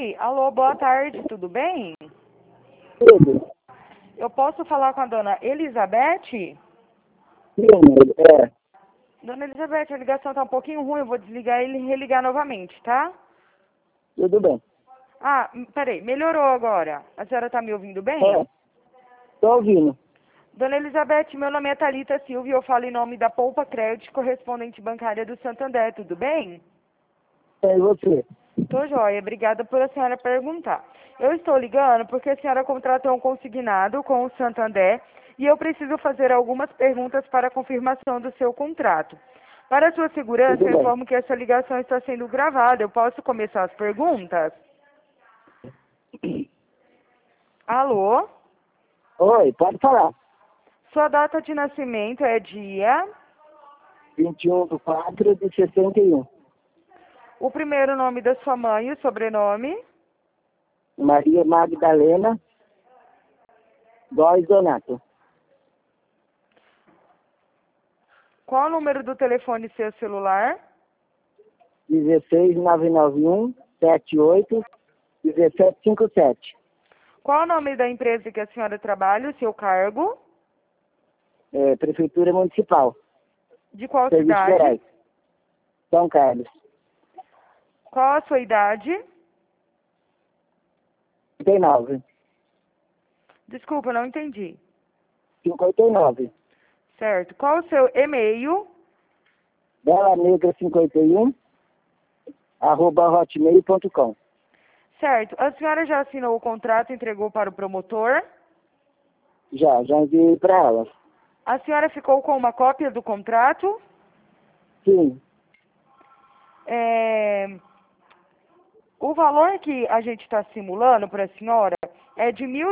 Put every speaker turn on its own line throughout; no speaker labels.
Oi, alô, boa tarde, tudo bem?
Tudo.
Eu posso falar com a dona Elizabeth?
Sim, é.
Dona Elizabeth, a ligação tá um pouquinho ruim, eu vou desligar e religar novamente, tá?
Tudo bem.
Ah, peraí, melhorou agora. A senhora tá me ouvindo bem?
É. Tô ouvindo.
Dona Elizabeth, meu nome é Thalita Silva e eu falo em nome da Poupa Crédito, correspondente bancária do Santander, tudo bem?
É, e você?
Tô joia, obrigada por a senhora perguntar. Eu estou ligando porque a senhora contratou um consignado com o Santander e eu preciso fazer algumas perguntas para a confirmação do seu contrato. Para a sua segurança,
Tudo
eu
bem.
informo que essa ligação está sendo gravada. Eu posso começar as perguntas? Alô?
Oi, pode falar.
Sua data de nascimento é dia...
21/4/61.
O primeiro nome da sua mãe e o sobrenome?
Maria Magdalena Góes Donato.
Qual o número do telefone seu celular?
16991781757.
Qual o nome da empresa que a senhora trabalha, o seu cargo?
É, Prefeitura Municipal.
De qual
Serviços
cidade?
Gerais. São Carlos.
Qual a sua idade?
59.
Desculpa, não entendi.
59.
Certo. Qual o seu e-mail?
Bela Negra 51 @hotmail.com.
Certo. A senhora já assinou o contrato e entregou para o promotor?
Já enviei para ela.
A senhora ficou com uma cópia do contrato?
Sim.
O valor que a gente está simulando para a senhora é de R$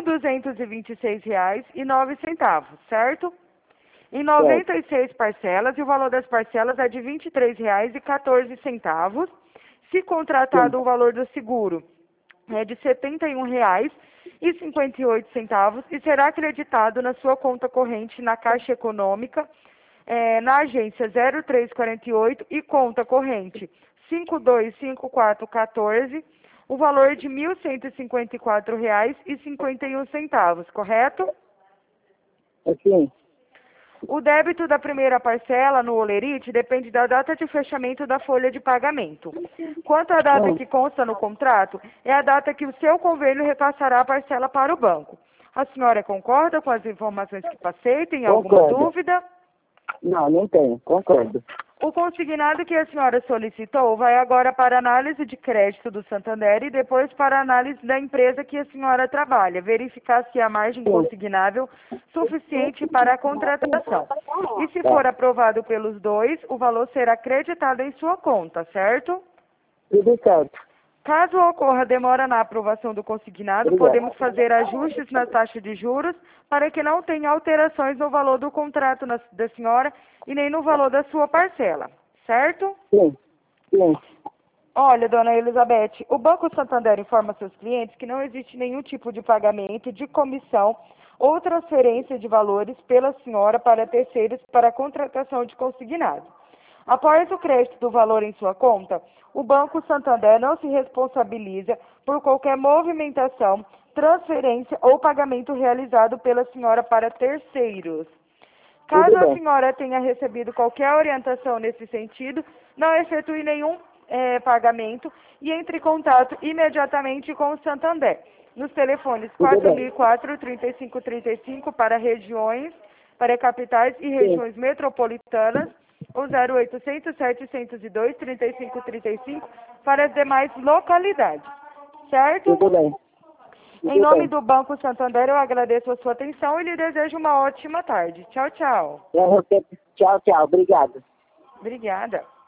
1.226,09, certo? Em
Certo.
96 parcelas, e o valor das parcelas é de R$ 23,14. Se
Sim.
contratado o valor do seguro é de R$ 71,58 e será acreditado na sua conta corrente na Caixa Econômica, na agência 0348 e conta corrente 525414, o valor de R$ 1.154,51, correto?
Assim,
O débito da primeira parcela no Olerite depende da data de fechamento da folha de pagamento. Quanto à data que consta no contrato, é a data que o seu convênio repassará a parcela para o banco. A senhora concorda com as informações que passei? Tem alguma
concordo.
dúvida?
Não tenho. Concordo.
O consignado que a senhora solicitou vai agora para análise de crédito do Santander e depois para análise da empresa que a senhora trabalha, verificar se há margem
Sim.
consignável suficiente para a contratação. E se
Tá.
for aprovado pelos dois, o valor será creditado em sua conta, certo?
Tudo certo.
Caso ocorra demora na aprovação do consignado,
Obrigado.
podemos fazer ajustes na taxa de juros para que não tenha alterações no valor do contrato da senhora e nem no valor da sua parcela, certo?
Sim.
Olha, dona Elizabeth, o Banco Santander informa seus clientes que não existe nenhum tipo de pagamento de comissão ou transferência de valores pela senhora para terceiros para a contratação de consignado. Após o crédito do valor em sua conta, o Banco Santander não se responsabiliza por qualquer movimentação, transferência ou pagamento realizado pela senhora para terceiros. Caso
Tudo
a
bem.
senhora tenha recebido qualquer orientação nesse sentido, não efetue nenhum pagamento e entre em contato imediatamente com o Santander. Nos telefones
Tudo bem.
4004-3535 para regiões, para capitais e
Sim.
regiões metropolitanas, ou 0800-702-3535 para as demais localidades. Certo?
Tudo bem.
Em
Tudo
nome
bem.
do Banco Santander, eu agradeço a sua atenção e lhe desejo uma ótima tarde. Tchau, tchau.
Tchau. Obrigado.
Obrigada.